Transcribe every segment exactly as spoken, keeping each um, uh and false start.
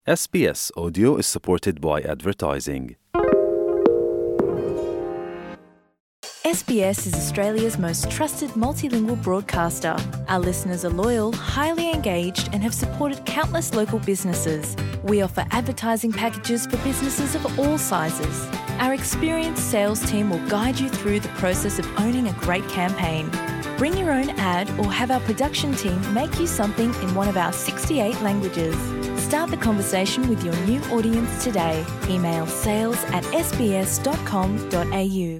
S B S Audio is supported by advertising. S B S is Australia's most trusted multilingual broadcaster. Our listeners are loyal, highly engaged, and have supported countless local businesses. We offer advertising packages for businesses of all sizes. Our experienced sales team will guide you through the process of owning a great campaign. Bring your own ad or have our production team make you something in one of our sixty-eight languages. Start the conversation with your new audience today. Email sales at s b s dot com dot a u.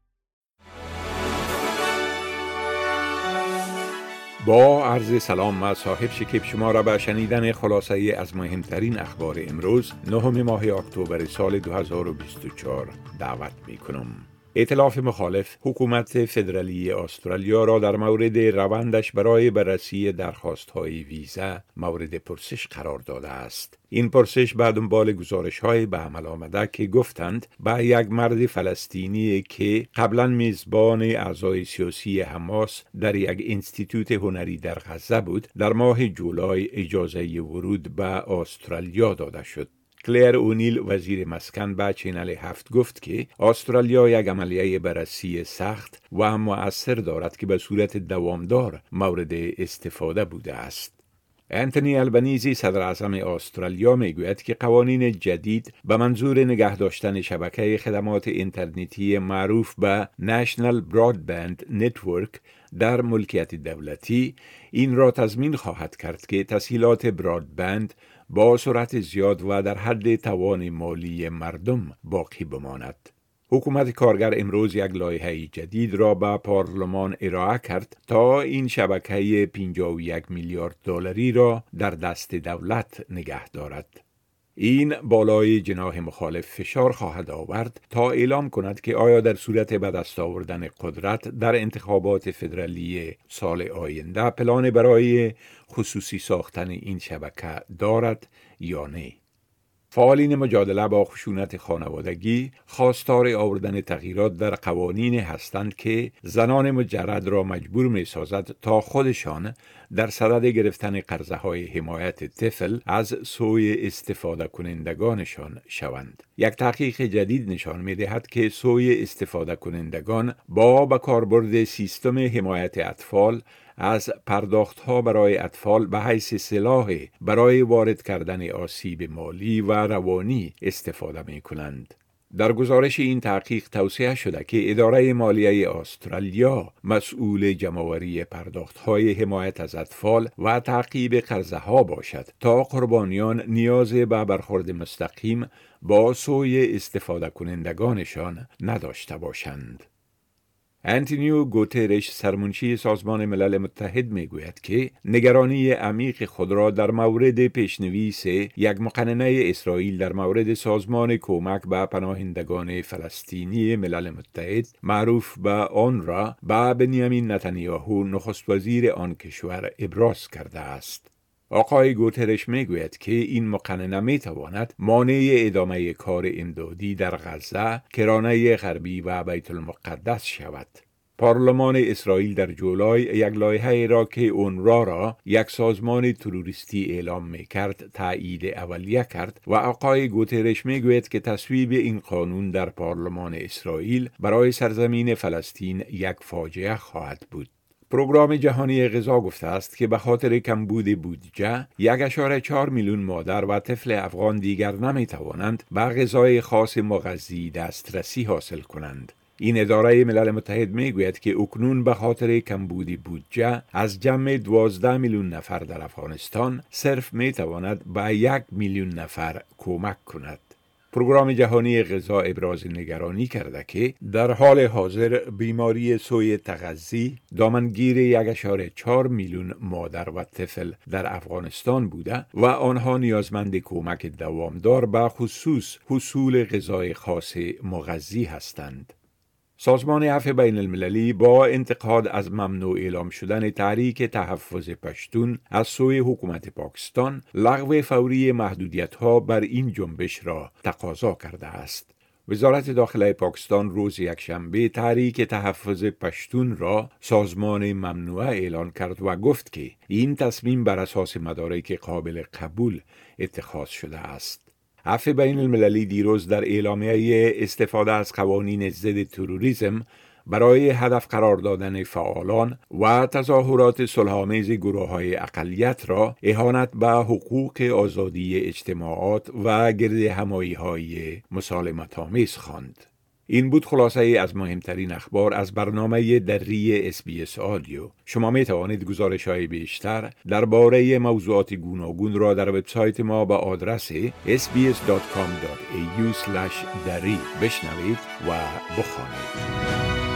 با عرض سلام و صاحب شکیب شما را به شنیدن خلاصه از مهمترین اخبار امروز نهم ماه اکتبر سال دو هزار و بیست و چهار دعوت می کنم. ائتلاف مخالف حکومت فدرالی استرالیا را در مورد روندش برای بررسی درخواست‌های ویزا مورد پرسش قرار داده است. این پرسش بعد دنبال گزارش‌های به عمل آمده که گفتند به یک مرد فلسطینی که قبلا میزبان اعضای سیاسی حماس در یک انستیتوت هنری در غزه بود، در ماه جولای اجازه ورود به استرالیا داده شد. کلیر اونیل وزیر مسکن به چینل هفت گفت که استرالیا یک عملیه بررسی سخت و مؤثر دارد که به صورت دوامدار مورد استفاده بوده است. انتونی البنیزی صدر اعظم استرالیا میگوید که قوانین جدید به منظور نگه داشتن شبکه خدمات اینترنتی معروف به National Broadband Network در ملکیت دولتی این را تضمین خواهد کرد که تسهیلات برادبند با سرعت زیاد و در حد توان مالی مردم باقی بماند. حکومت کارگر امروز یک لایحه جدید را به پارلمان ارائه کرد تا این شبکه پنجاه و یک میلیارد دلاری را در دست دولت نگه دارد. این بالای جناح مخالف فشار خواهد آورد تا اعلام کند که آیا در صورت به دست آوردن قدرت در انتخابات فدرالی سال آینده پلان برای خصوصی ساختن این شبکه دارد یا نه. فعالین مجادله با خشونت خانوادگی خواستار آوردن تغییرات در قوانین هستند که زنان مجرد را مجبور می سازد تا خودشان در صدد گرفتن قرضه های حمایت طفل از سوی استفاده کنندگانشان شوند. یک تحقیق جدید نشان می دهد که سوی استفاده کنندگان با به کاربرد سیستم حمایت اطفال از پرداخت‌ها برای اطفال به حیث سلاح برای وارد کردن آسیب مالی و روانی استفاده می‌کنند. در گزارش این تحقیق توصیه شده که اداره مالیه استرالیا مسئول جمع‌آوری پرداخت‌های حمایت از اطفال و تعقیب قرضه‌ها باشد تا قربانیان نیاز به برخورد مستقیم با سوی استفاده کنندگانشان نداشته باشند. انتونیو گوترش سرمنشی سازمان ملل متحد میگوید که نگرانی عمیق خود را در مورد پیشنویس یک مقننه اسرائیل در مورد سازمان کمک به پناهندگان فلسطینی ملل متحد معروف به آنروا به بنیامین نتانیاهو نخست وزیر آن کشور ابراز کرده است. آقای گوترش میگوید که این مقننه میتواند مانع ادامه کار امدادی در غزه، کرانه غربی و بیت المقدس شود. پارلمان اسرائیل در جولای یک لایحه را که اونروا را یک سازمان تروریستی اعلام میکرد تایید اولیه کرد و آقای گوترش میگوید که تصویب این قانون در پارلمان اسرائیل برای سرزمین فلسطین یک فاجعه خواهد بود. پروگرام جهانی غذا گفته است که به خاطر کمبود بودجه یک و چهار میلیون مادر و طفل افغان دیگر نمی توانند به غذای خاص مغذی دسترسی حاصل کنند. این اداره ملل متحد می گوید که اکنون به خاطر کمبود بودجه از جمع دوازده میلیون نفر در افغانستان صرف می تواند به یک میلیون نفر کمک کند. پروگرام جهانی غذا ابراز نگرانی کرده که در حال حاضر بیماری سوی تغذی دامنگیر یک و چهار میلیون مادر و طفل در افغانستان بوده و آنها نیازمند کمک دوامدار به خصوص حصول غذای خاص مغذی هستند. سازمان عفو بین المللی با انتقاد از ممنوع اعلام شدن تحریک تحفظ پشتون از سوی حکومت پاکستان لغو فوری محدودیت‌ها بر این جنبش را تقاضا کرده است. وزارت داخله پاکستان روز یکشنبه تحریک تحفظ پشتون را سازمان ممنوعه اعلان کرد و گفت که این تصمیم بر اساس مدارک قابل قبول اتخاذ شده است. عفو بین المللی دیروز در اعلامیه استفاده از قوانین ضد تروریسم برای هدف قرار دادن فعالان و تظاهرات صلح‌آمیز گروه‌های اقلیت را اهانت به حقوق آزادی اجتماعات و گرد همایی‌های مسالمت‌آمیز خواند. این بود خلاصه از مهمترین اخبار از برنامه دری اس بی اس آدیو. شما می توانید گزارش‌های بیشتر درباره موضوعات گوناگون را در وبسایت ما به آدرس اس بی اس دات کام دات ای یو اسلش دری بشنوید و بخوانید.